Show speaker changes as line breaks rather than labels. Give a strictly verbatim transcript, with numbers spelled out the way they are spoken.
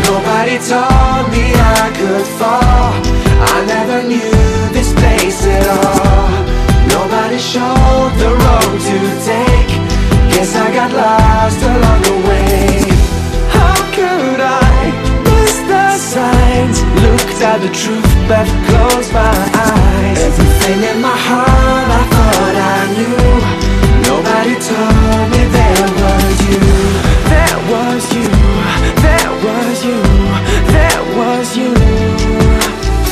Nobody told me I could fall. I never knew this place at all. Nobody showed the road to take. Guess I got lost along the way. How could I miss the signs? Looked at the truth but closed my eyes. Everything in my heart I thought I knew. Nobody told